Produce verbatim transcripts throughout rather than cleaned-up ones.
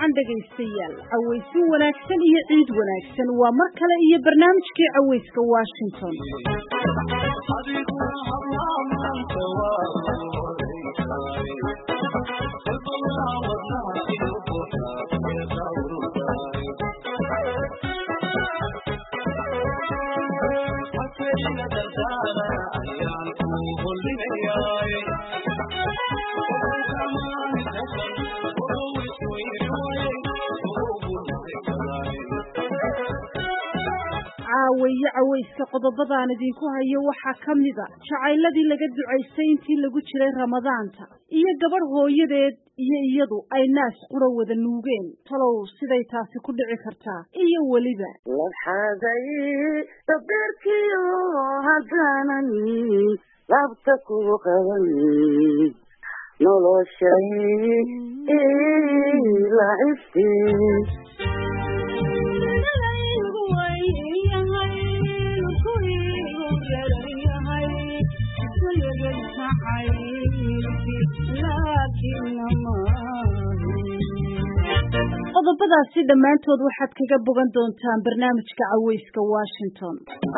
wacan dhagaystayaal cawaysin wanaagsan iyo ciid wanaagsan waa mar kale iyo barnaamijkii cawayska Washington caawiye cawayska qodobadaan idinku hayo waxaa ka mid ah jacayladii laga ducaystay intii lagu jiray ramadaanta iyo gabadh hooyadeed iyo iyadu ay naas qura wada nuugeen talow siday taasi ku dhici kartaa iyo weliba waxaaday sabirkiyo haddaanani labta ku qaban noloshay ilaahistay qodobadaasi dhammaantood waxaad kaga bogan doontaan barnaamijka cawayska Washington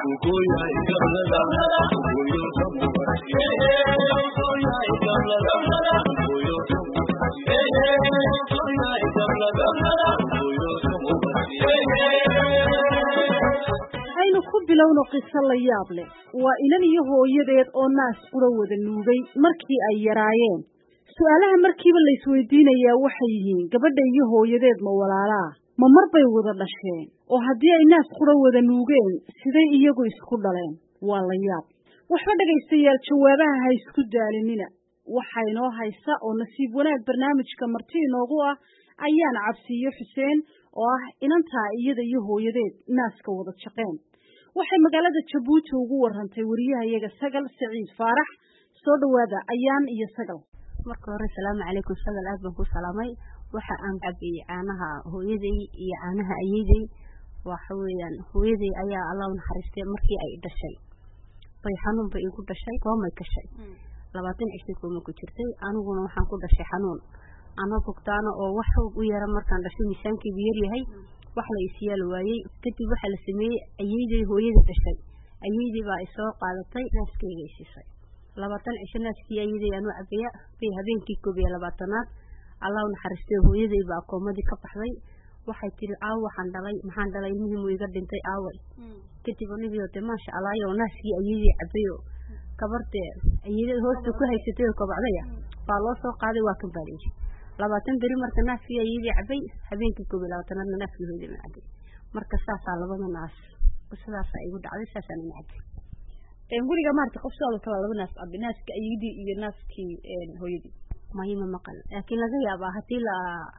aynu ku bilowno qiso la yaab leh waa inan iyo hooyadeed oo naas qura wada nuugay markii ay yaraayeen su'aalaha markiiba la isweydiinayaa waxay yihiin gabadha iyo hooyadeed ma walaalaa ma marbay wada dhasheen oo haddii ay naas qura wada nuugeen siday iyagu isku dhaleen waa la yaab waxba dhagaystayaal jawaabaha ha isku daalinina waxaa inoo haysa oo nasiib wanaag barnaamijka marti inoogu ah ayaan cabsiiyo xuseen oo ah inantaa iyada iyo hooyadeed naaska wada shaqeen waxay magaalada Jabuuti ugu warantay wariyahayaga Sagal Saciid Faarax soo dhawaada ayaan iyo Sagal marka hore salaamu calaykum Sagal aad baan ku salaamay waxa aan cabay caanaha hooyaday iyo caanaha ayeeday waxa weeyaan hooyaday ayaa Allah u naxariistay markii ay dhashay bay xanuun bay igu dhashay koomay kashay labaatan cisho kooma ku jirtay aniguna waxaan ku dhashay xanuun ana bogtaana oo wax u yara markaan dhashay miisaankii yar yahay wax la isiyal waayay kadib waxa la sameeyay ayeeday hooyada dhashay ayeeday baa ay soo qaadatay naaskeyga isisay labaatan cisho naaskii ayeeday aanu cabaya bay habeenkii koob iyo labaatanaad Allah u naxariistay hooyaday baa koomadii ka baxday waxay tiri aaw waxaan dhalay maxaan dhalay muhiim u iga dhintay aaway kadib anigoo de maasha Allah iyo naaskii ayeeday cabayo kabarta ayeeday hoosta ku haysatay oo kabacdaya baa loo soo qaaday waa kan baalay labaatan bari marka naaskii ayeeday cabay habeenkii koob iyo labaatanaad naaskii hooyaday ma cabay marka saasa labada naas sidaas ay ugu dhacday saasana ma cabay een guriga maarta qofsooda kala laba naas ab naaska ayeeday iyo naaskii een hooyaday maayima maqal laakiin laga yaabaa hadii la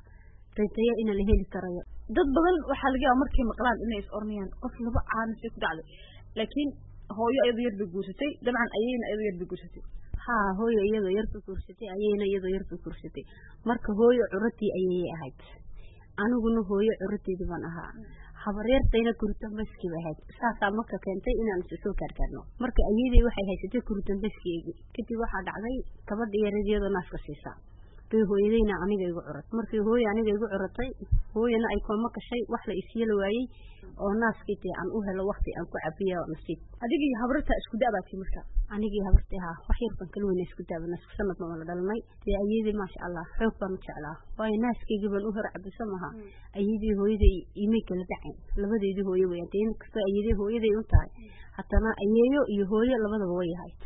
reetay in la heli karo dad badan waxa laga yaabaa markay maqlaan inay is ornayaan qof laba caan si ku dhacday laakiin hooyo ayadu yar bay guursatay dabcan ayayna ayadu yar bay guursatay ha hooyo iyadoo yar bay guursatay ayayna iyadoo yar bay guursatay marka hooyo curatii ayay ahayd aniguna hooyo curateedii baan ahaa habareertayna kurtan baski ahayd saasa marka keentay inaan soo kaarkarno marka ayeeday waxay haysatay kurtan baskiga kadib waxa dhacday gabadha yareediyada naaska siisa bay hooyadayna aniga igu curat markii hooyo aniga igu curatay hooyana ay kooma kashay wax la isiyal waayay oo naaskii aan u helo waqti aan ku cabiyo nasiib adigii habarta isku daabaatay marka anigii habarta ha wax yar ban kala weyn isku daabana sanad ma la dhalnay tii ayeeday ma sha Allah xoog baan u jeclaa way naaskii ban u hor cabisamaha ayeeday hooyaday imay kala dhaceen labadeedii hooyo way inta kasta ayeeday hooyaday u tahay hatana ayeeyo iyo hooyo labadaba way ahayd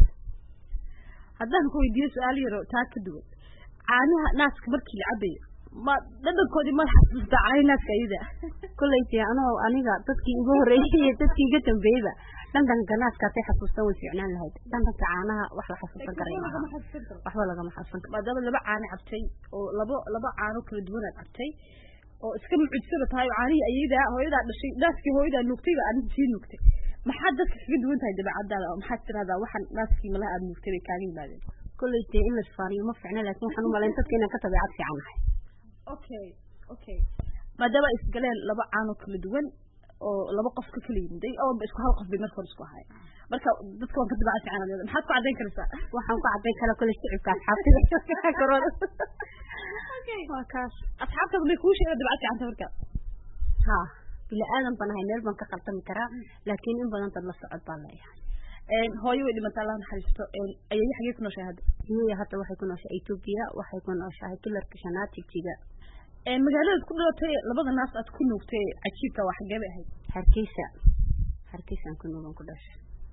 haddaan ku weydiiyo su'aal yar oo taa ka duwan caanaha naaska markii la cabayo ma dadkoodii ma xasuusta caanaha naaska ayada kulleeyay anoo aniga dadkii ugu horeeyay dadkii iga dambeeyay dandanka naaska ay xasuustaan way fiicnaan lahayd dandanka caanaha wax la xasuusan karay waxba laga ma xasuusan karo maadaama laba caano cabtay oo laba laba caano kala duwan aad cabtay oo iska mucjisada tahay caanihii ayada hooyada dhashay naaskii hooyada nuugtay baa aan sii nuugtay maxaa dadka kaga duwan tahay dabacadaada maxaa tiraahdaa waxaan naaskii malaha aad nuugtay bay kaaga yimaadeen kulleeyay in la isfaaniyo ma fiicna laakiin waxaan u malayn dadka inaan ka tabiicad fiican nahay okay okay maadaama isgaleen laba caano kala duwan oo laba qof ka kala yimid oo isku hal qof bay markor isku ahay marka dadka waan ka dibacay fiican maxaad ku cadeyn kartaa waxaan ku cadeyn kala kala shicibka asxaabtida korona okay waa kaas asxaabtada bay ku sheegay dibacay fiican marka ha bila aadan banahay meel baan ka qaltami karaa laakiin in badan dad la socod baan leeyahay een hooyo way dhimatay Allah naxariisto een ayay xagee ku nooshahay hadda hooyo hadda waxay ku nooshahay Ethiopia waxay ku nooshahay kilarka shanaad tijiga een magaalada ku dhalatay labada naas aad ku nuugtay cajiibka wax xagee bay ahayd Hargeysa Hargeysa ku nuugan ku dhashay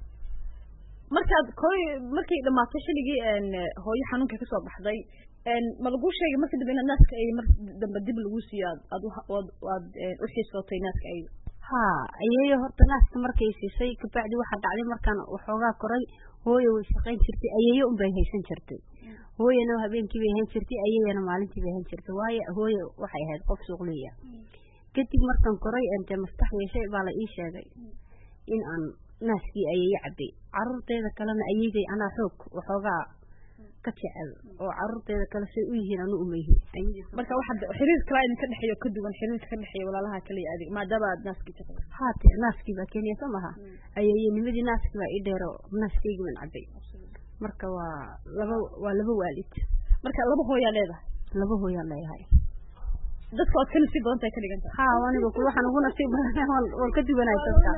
markaad kooy markay dhamaatay xilligii een hooyo xanuunka ka soo baxday een ma lagu sheegay markii dambe in naaska ay mar dambe dib lagu siiyay aad aad u xiisootay naaska ay ha ayayo horta naaska markay siisay ka bacdi waxa dhacday markaan waxoogaa koray hooyo way shaqayn jirtay ayayo un bay haysan jirtay hooyana habeenkii bay haysan jirtay ayayana maalintii bay haysan jirtay waayo hooyo waxay ahayd qof suuqliya kadib markaan koray inta maskax yeeshay baa la ii sheegay in aan naaskii ayayo cabay carruurteeda kalena ayayday anaa xoog waxoogaa ka jecel oo carruurteeda kale say u yihiin anu umayhin marka waxa xiriir kala idin ka dhaxeeyo ka duwan xiriirka ka dhaxeeyo walaalaha kale iyo adig maadaama aad naaskii taqaan haate naaskii baa keenaya samaha ayayo nimadii naaskii baa ii dheero naaskii baan cabay marka waa laba waa laba waalid marka laba hooyo leedahay laba hooyo leeyahay dadka aad kala si badan tahay ka dhiganta ha waniga ku waxaan ugu nasiib badan oo ka duwanay dadka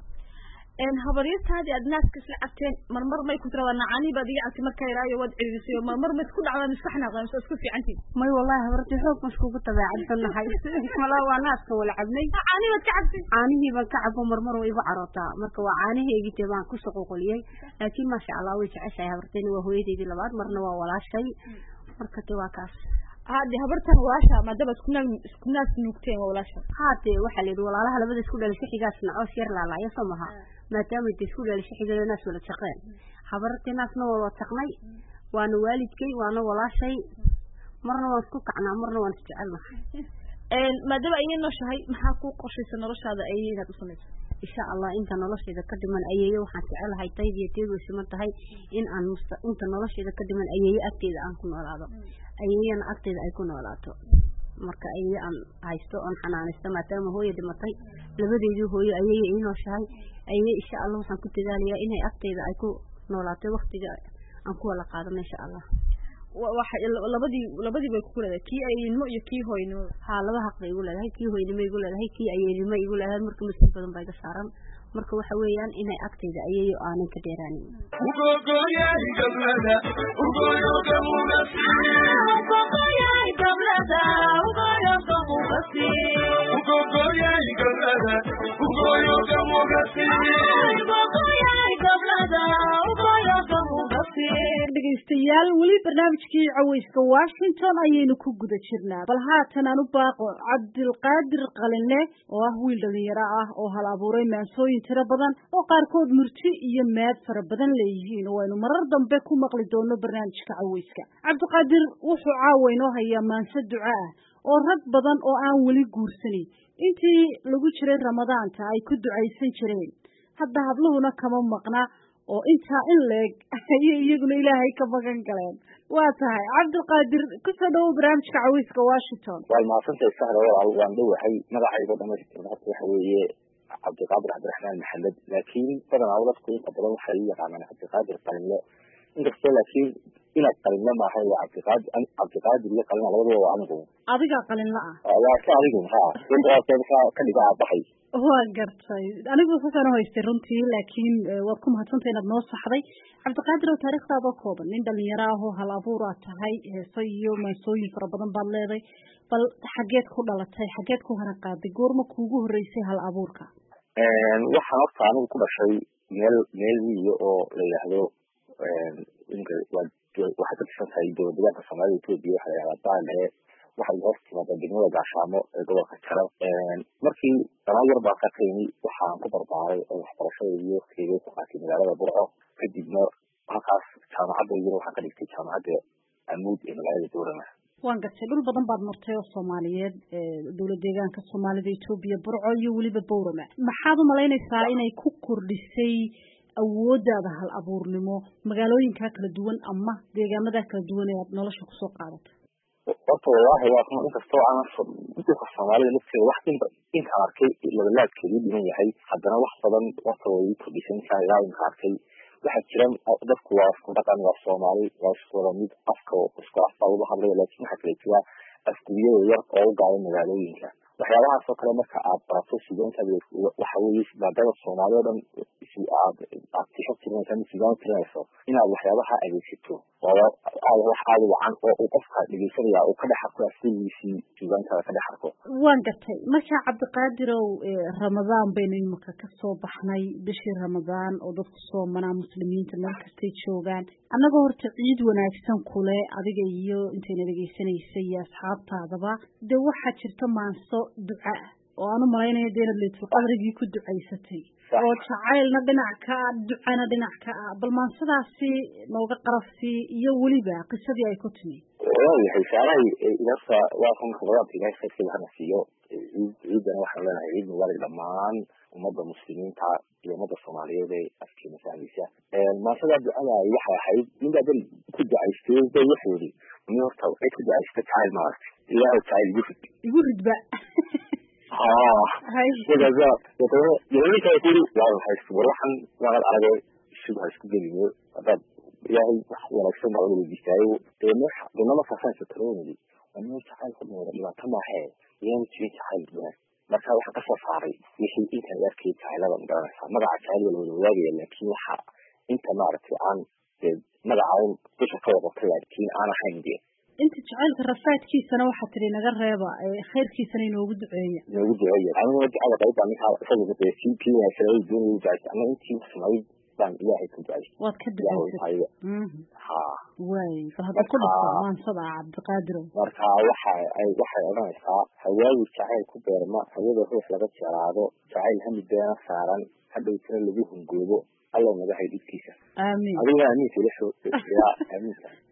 een habariyataadi aad naaska isla cabteen marmar may ku tiradaan nacaani baad iga cabtay markay raayo wad ciriisay marmar ma isku dhacdaan isku xanaaqaan isku fiicantii may wallahi habartii xoog ma isku tabaacad sanahay wala waa naaska wala cabnay nacaani baad ka cabtay caanihi baan ka cabo marmar way igu carootaa marka waa caaniheegi tabaan ku soo qoliyay laakiin ma sha Allah way jeceshay habartii waa hooyadeedii labaad marna waa walaashay marka tii waa kaas haadi habartan walaasha maadaama isku naag isku naas nuugteen waa walaasha haadi waxa leeyahay walaalaha labada isku dhalisay xigaasna oo shir laalaaya samaha maadaama ay isku dhalisay xigaasna naas wala shaqeen habartii naasna waa taqnay waana waalidkay waana walaashay marna waan isku kacnaa marna waan isjecelnahay een maadaama ay nooshahay maxaa ku qorshaysan noloshaada ay inaad u samayso insha Allah inta nolosheeda ka dhiman ayeeyo waxaan jecelahay taydii teedu siman tahay in aan inta nolosheeda ka dhiman ayeeyo agteeda aan ku noolaado ayeeyana agteeda ay ku noolaato marka ayeeyo aan haysto on xanaanaysto maadaama hooyo dhimatay labadeedii hooyo ayeeyo ay nooshahay ayeeyo insha Allah waxaan ku dadaalayaa inay agteeda ay ku noolaato waqtiga aan ku wada qaadano insha Allah waxa labadii labadii bay ku leedahay kii ayeenimo iyo kii hooynimo ha laba xaq bay igu leedahay kii hooynimo igu leedahay kii ayeenimo igu leedahay marka masiib badan bay ka saaran marka waxa weeyaan inay agteeda ayeeyo aanan ka dheeraanin ugo goyay gablada ugo yoga mugasi ugo goyay gablada ugo yoga mugasi ugo goyay gablada ugo yoga mugasi ugo goyay gablada ugo yoga mugasi dhegeystayaal weli barnaamijkii cawayska Washington ayaynu ku guda jirnaa bal haatan aan u baaqo Cabdilqaadir Qalinle oo ah wiil dhalinyaro ah oo hal abuuray maansooyin tiro badan oo qaarkood murti iyo maad fara badan leeyihiin oo aynu marar dambe ku maqli doono barnaamijka cawayska Cabdilqaadir wuxuu caawaynoo hayaa maanso duco ah oo rag badan oo aan weli guursanin intii lagu jiray Ramadaanta ay ku ducaysan jireen hadda habluhuna kama maqna oo inta in leeg ayay iyaguna Ilaahay ka magan galeen waa tahay Cabdilqaadir ku soo dhaw barnaamijka cawayska Washington waa maasantay sahra walaal waan dhawahay magacayga dhamaystiran waxa weeye Cabdilqaadir Cabdiraxmaan Maxamed laakiin badan awladku inta badan waxa ay yaqaanaan Cabdilqaadir Qalinle inkastoo laakiin ina Qalinle ma aha Cabdilqaadir Cabdilqaadir iyo Qalinle labadaba waa anigu adiga Qalinle ah waa ka adigu ha inta ka dhigaa baxay waa gartay anigu waxaan haystay runtii laakiin waad ku mahadsantahay inaad noo saxday Cabdilqaadir oo taariikhdaada kooban nin dhalinyaro ah oo hal abuur ah tahay heeso iyo maansooyin fara badan baad leedahay bal xageed ku dhalatay xageed ku hana qaaday goorma kuugu horeysay hal abuurka een waxaan horta anigu ku dhashay meel meel wiiyo oo la yiraahdo een inka waxa ka tirsan tahay dowladda Soomaaliya Itoobiya waxa la yiraahdaa Baale waxay hoostimada degmada Gaashaamo ee gobolka Jaro een markii dhalinyaro baa ka tayni waxaan ku barbaaray oo waxbarashada iyo waqtigeeda ku qaatay magaalada Burco kadibna halkaas jaamacadda iyo waxaan ka dhigtay jaamacadda Amuud ee magaalada Boorama waan gartay dhul badan baad martay oo Soomaaliyeed ee dawladda deegaanka Soomaalida Itoobiya Burco iyo waliba Boorama maxaad u malaynaysaa inay ku kordhisay awooddaada hal abuurnimo magaalooyinka kala duwan ama deegaamada kala duwan ee aad nolosha ku soo qaadatay horta wallaahi waa kuma inkastoo aan dhulka soomaalida lafteeda wax inta inta arkay labalaadkeedu dhiman yahay haddana wax badan horta way kordhisan tahay ilaa inka arkay waxaa jiran dadku waa isku dhaqan waa soomaali waa isku wada mid afka isku afbaa uga hadlaya laakiin waxaa kale jira afguriyada yar oo u gaada magaalooyinka waxyaabahaas oo kale marka aad barato suugaantaada waxa weeye maadada soomaali oo dhan aad aad tixo tirinaysa ama suugaan tirinayso inaad waxyaabaha adeegsato oo aad wax aad wacan oo uu qofka dhegeysanaya uu ka dhex arko asiligiisii suugaantaada ka dhex arko waan gartay marka cabdiqaadirow ramadaan baynu imika ka soo baxnay bishii ramadaan oo dadku soomanaa muslimiinta meel kastay joogaan annagoo horta ciid wanaagsan kule adiga iyo intayna dhegeysanaysay iyo asxaabtaadaba dee waxaa jirta maanso duca oo aan u malaynayo dee inaad leedfo qabrigii ku ducaysatay oo jacaylna dhinac ka ah ducana dhinac ka ah bal maansadaasi nooga qarafsi iyo weliba qisadii ay ku timi waayahay saarahay ilasa waa kan khibaraadka ilahay khayrkeeda hana siiyo ciid ciidana waxaan leenahay ciid mubaarak dhammaan ummadda muslimiinta iyo ummadda soomaaliyeed ee afkeena fahmaysa maansada ducada waxay ahayd ninbaa dan ku ducaystay bay waxoodi ni horta cid ku ducaysta jacayl maaragtay ilaahay jacayl igu rid igu ridba hay wadaza wadaza yooyinka ay kuri waa waxay suuraxan waa aragay sidoo ay isku geliyeen dad ilaahay wax wanaagsan baa lagu diistaayo ee ma dhanama faafan satroonidi anuu jacayl ku nool dhibaato ma ahay yaan jirin jacayl baa marka waxa ka soo saaray wixii inta yarkii jacaylada magaranaysa magaca jacayl la wada wadaagaya laakiin waxa inta maaragtay aan magaca dusha ka wada laakiin aan ahayn dee inta jacaylka rafaadkiisana waxaa tiri naga reeba khayrkiisana inoogu duceeya inoogu duceeya anigu jacayl qayb aan ninka isaga dadka C P A saray doonay jacayl ama intii samay baan ilaahay ku duceeyay waad ka duceysay ha way fahad ku dhigta maansada cabdiqaadir marka waxa ay waxay oranaysaa hawaawi jacayl ku beerma hawada ruux laga jaraado jacayl hamideena saaran hadhowtana lagu hungoobo alla naga haydkiisa aamin adiga aamin filisho ya aamin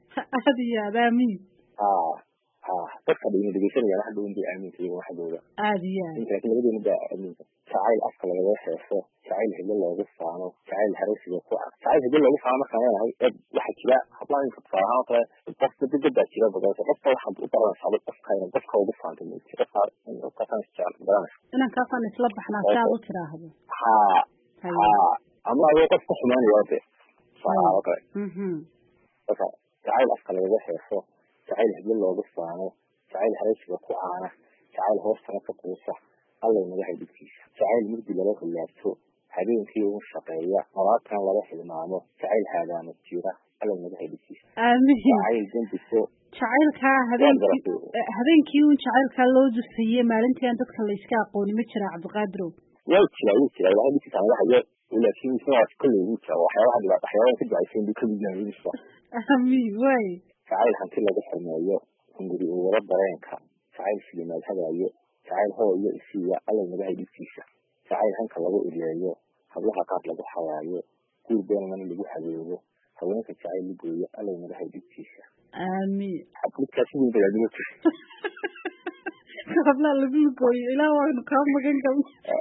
aad aamin ah ah dadka dhigay dhigaysanaya waxa doon bay aamin tahay waxa dooda aad iyo inta kale labadii muddo aamin jacayl afka laga heeso jacayl hidlo loogu faano jacayl haraysiga ku ah jacayl hidlo loogu faano marka ay ahay waxa jira hablaan ka faano kale qofka dibadda jira badan qofka waxa uu baran sabab qofka inuu qofka ugu faanto qofka inuu ka fan jecel badan inaan ka fan isla baxnaa saa u tiraahdo ha ha ama ay qofka xumaanaya wada saa kale mhm okay jacayl afka laga heeso jacayl hidlo loogu faano jacayl haraysiga ku aana jacayl hoostana ka quusa alla naga haydkiisa jacayl mugdi laga hulaabto habeenkii uu shaqeeya malaadkan laga hilmaamo jacayl haadaana jira alla naga haydkiisa aamin jacayl dambiso jacaylka habeenkii habeenkii uu jacaylka loo dusayay maalintii aan dadka la iska aqooni ma jira cabdiqaadirow way jira way jira waxa dhigta waxa laakiin isaga kullu uu jira waxyaabaha dhibaato waxyaabaha ka jacaysan dib ka midnaysa aamin way jacayl hanti laga xirmeeyo hunguri uu wada dareenka jacayl filimaad hadayo jacayl hooyo isiya alla naga haydkiisa jacayl hanka lagu ileeyo hablaha qaar lagu xawaayo guur beenana lagu hadeeyo haweenka jacayl lagu gooyo alla naga haydkiisa aamin xabka sidii badbaadin habla lagu gooyo ilaa waan ka magan gal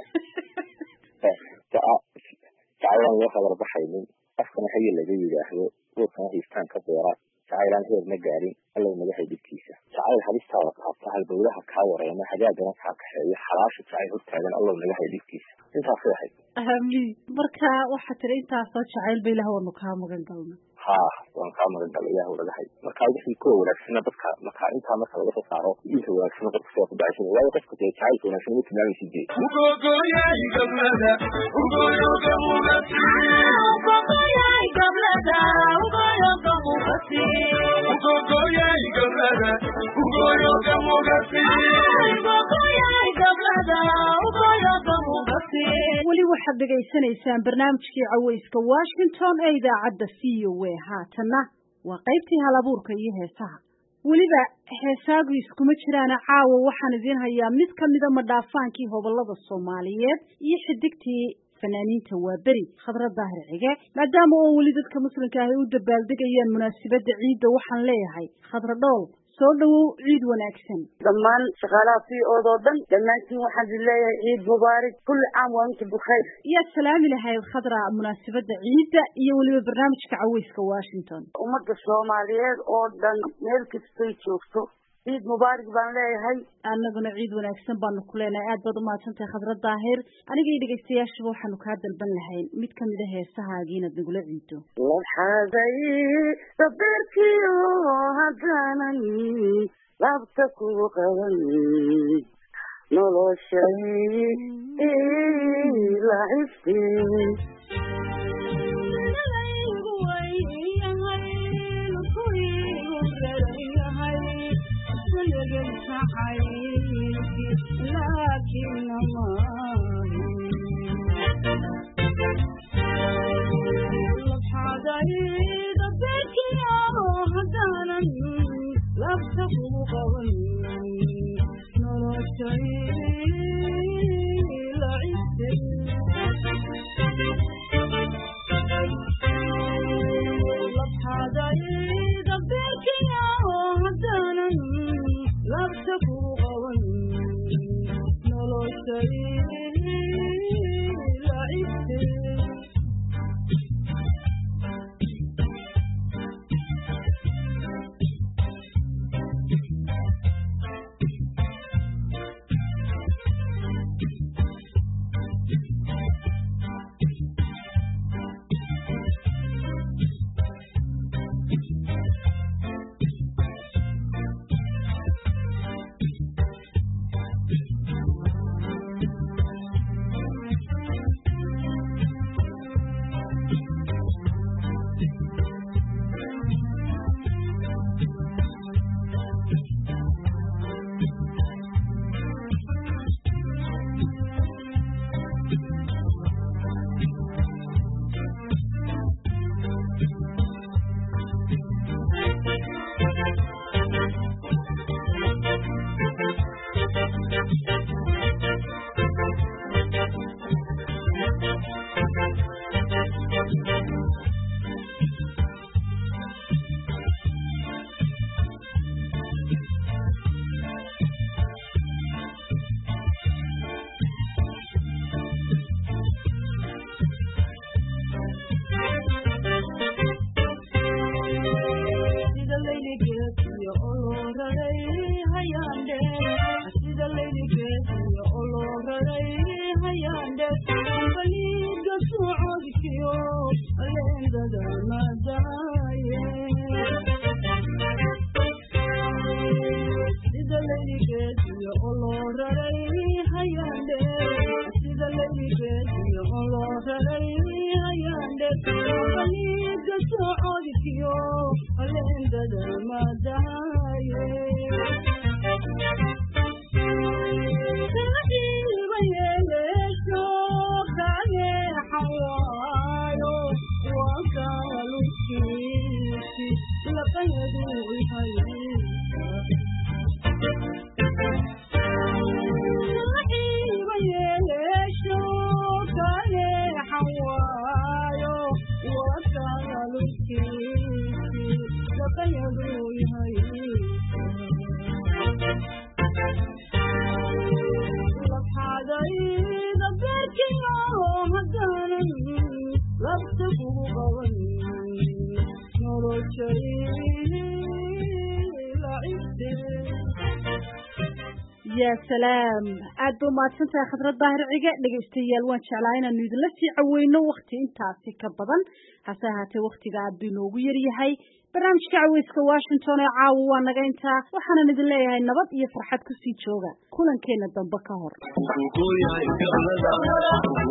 jacayl aan khabar baxaynin afkana haye laga yiraahdo warkan haystaan ka beera jacayl aan heer ma gaarin alla naga haydkiisa jacayl halistaada qaabta halbowlaha ka wareema hadaadana ka kaxeeyo xalaasha jacayl hortaagan alla naga haydkiisa intaas waxay aamin marka waxa tiri intaas oo jacayl bay ilaah wanu ka magan galna ha waan ka magan galay ilaah wada hay marka wixii ku wanaagsan dadka marka inta marka laga soo saaro inta wanaagsan dadka soo qodaysan waayo qofka jacayl wanaagsan uu tilmaamay sidii ugo goyay gablada ugo yoga mugasi ugo goyay gablada ugo yoga mugasi ugo goyay gablada ugo yoga mugasi ugo goyay gablada ugo yoga mugasi wali waxaad dhegaysanaysaan barnaamijkii cawayska Washington ee idaacadda V O A haatana waa qaybtii halabuurka iyo heesaha weliba heesaagu iskuma jiraan caawa waxaan idin hayaa mid ka mid ah madhaafaankii hobolada Soomaaliyeed iyo xidigtii fanaaniinta waa beri khadra daahir cige maadaama oo weli dadka muslimka ah u dabaaldegayaan munaasabada ciidda waxaan leeyahay khadra dhool soo dhawow ciid wanaagsan dhammaan shaqaalaha v o da oo dhan dhammaantiin waxaan leeyahay ciid mubaarak kulli caam wa antum bikhair iyo salaami lahayd khadra munaasabada ciidda iyo weliba barnaamijka cawayska Washington ummadda Soomaaliyeed oo dhan meel kastay joogto ciid mubaarak baan leeyahay annaguna ciid wanaagsan baanu ku leenahay aad baad u mahadsantahay Khadra Daahir aniga iyo dhageystayaashuba waxaanu kaa dalban lahayn mid ka mid ah heesahaaga inaad nagula ciido waxaaday sabirkiyo hadanan labta ku qaban noloshay la iftiin لكن ما لبحادي دبك يا هدانا لبتقو قوي نرشي لعبتي لبحادي دبك يا هدانا لبتقو قوي يا سلام أدو ما تنسى خضرة ظاهر عقا لقيستيال وان شعلاينا نيد لسي عوينو وقتي انتاسي كبضان هساهاتي وقتي قاعد بنوغير يهي برامج كعويس كواشنطون عاو وانا انتا وحانا نيد الله يهي النبط يفرحات كسي جوغا كولا كينا دنبكا هور